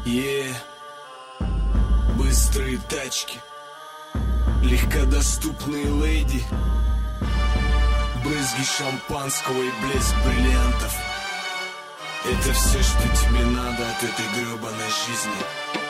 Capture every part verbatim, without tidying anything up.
Yeah. Быстрые тачки, легкодоступные леди, брызги шампанского и блеск бриллиантов. Это все, что тебе надо от этой гребаной жизни.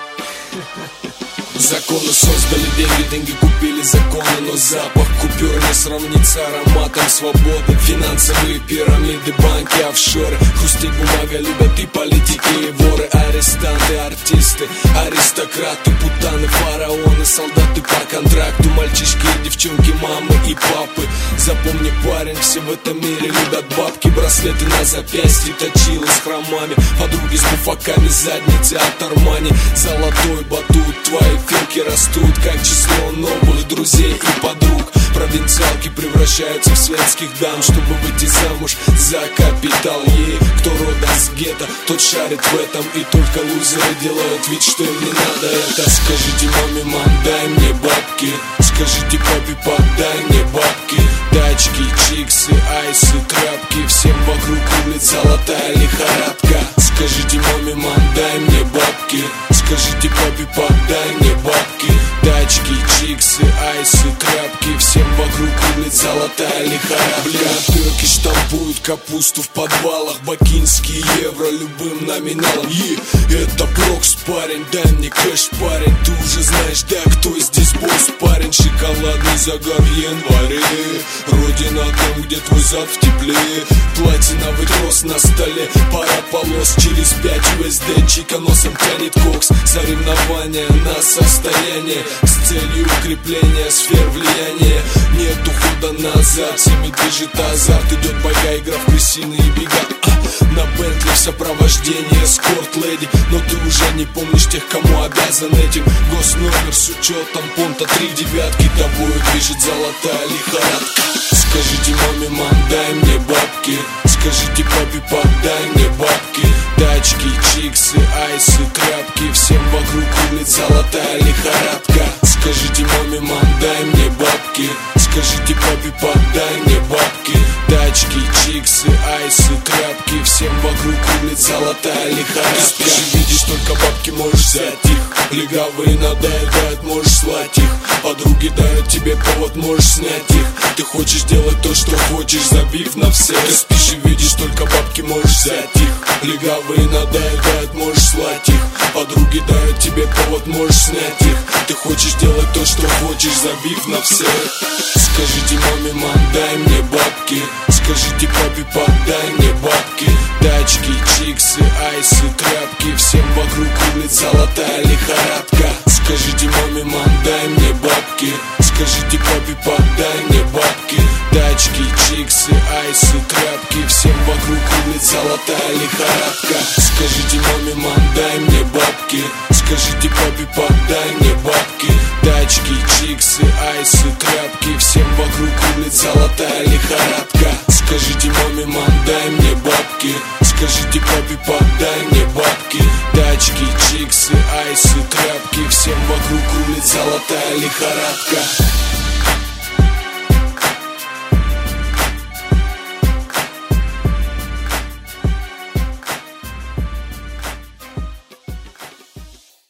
Законы создали деньги, деньги купили законы, но запах купюр не сравнится ароматом свободы. Финансовые пирамиды, банки, офшоры, хрустеть бумага любят и политики, и воры, арестанты, артисты, аристократы, путаны, фараоны, солдаты по контракту, мальчишки и девчонки, мамы и папы. Запомни, парень, все в этом мире любят бабки, браслеты на запястье, точилы с хромами, подруги с буфаками, задницы от Армани, золотой батут, твои финки растут, как число новых друзей и подруг. Провинциалки превращаются в светских дам, чтобы выйти замуж за капитал. Ей, кто родом с гетто, тот шарит в этом, и только лузеры делают вид, что им не надо это. Скажите маме, мам, дай мне бабки, скажите папе, подай мне бабки. Тачки, чиксы, айсы, тряпки, всем вокруг рулит золотая лихорадка. Скажите маме, мам, дай мне бабки, скажите папе, подай мне бабки. Тачки, чиксы, айсы, тряпки, всем вокруг рулит золотая лихорадка. Блядь, штампуют капусту в подвалах, бакинские евро любым номиналом. Е, это Брокс, парень, дай мне кэш, парень. Ты уже знаешь, да, кто здесь босс, парень. Шоколадный загар в январе, родина там, где твой зад в тепле. Платиновый трос на столе, пара полос, через пять ю эс ди чика носом тянет кокс. Соревнования на состояние с целью укрепления сфер влияния. Нет ухода назад, всеми движет азарт. Идет боевая игра в крысиные бега. а, На Бентли в сопровождении эскорт леди. Но ты уже не помнишь тех, кому обязан этим. Госномер с учетом понта три девятки. Тобою движет золотая лихорадка. Скажите маме, мам, дай мне бабки, скажите папе, подай мне бабки. Тачки, чиксы, айсы, тряпки, всем вокруг рулит золотая лихорадка. Скажите маме, мам, дай мне бабки, скажите папе, подай мне бабки. Тачки, чиксы, айсы, тряпки, всем вокруг рулит золотая лихорадка. Ты спишь и видишь, только бабки можешь взять их. Легавые надоедают, можешь слать их. Подруги дают тебе повод, можешь снять их. Ты хочешь делать то, что хочешь, забив на всех. Ты спишь и видишь, только бабки можешь взять их. Легавые надоедают, можешь слать их. Подруги дают тебе повод, можешь снять их. Ты хочешь делать то, что хочешь, забив на всех. Скажите маме, мам, дай мне бабки, скажите папе, подай мне бабки. Тачки, чиксы, айсы, тряпки, всем вокруг рулит золотая лихорадка. Скажите маме, мам, дай мне бабки, скажите папе, подай мне бабки. Тачки, чиксы, айсы, тряпки, всем вокруг рулит золотая лихорадка. Скажите маме, мам, дай мне бабки, скажите папе, подай мне бабки. Тачки, чиксы, айсы, тряпки, всем вокруг рулит золотая лихорадка. Скажите маме, мам, дай мне бабки, скажите папе, подай мне бабки. Тачки, чиксы, айсы, тряпки, всем вокруг рулит золотая лихорадка.